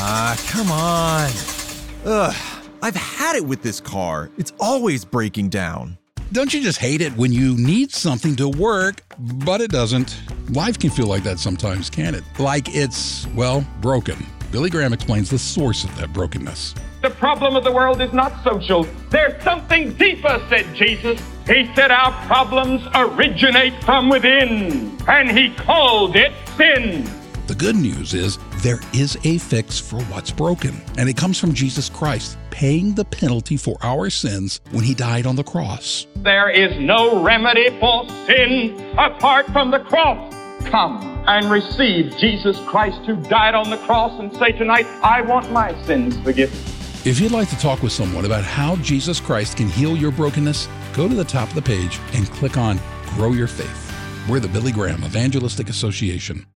Come on. Ugh, I've had it with this car. It's always breaking down. Don't you just hate it when you need something to work, but it doesn't? Life can feel like that sometimes, can't it? Like it's, well, broken. Billy Graham explains the source of that brokenness. The problem of the world is not social. There's something deeper, said Jesus. He said our problems originate from within, and he called it sin. The good news is there is a fix for what's broken, and it comes from Jesus Christ, paying the penalty for our sins when he died on the cross. There is no remedy for sin apart from the cross. Come and receive Jesus Christ who died on the cross and say tonight, I want my sins forgiven. If you'd like to talk with someone about how Jesus Christ can heal your brokenness, go to the top of the page and click on Grow Your Faith. We're the Billy Graham Evangelistic Association.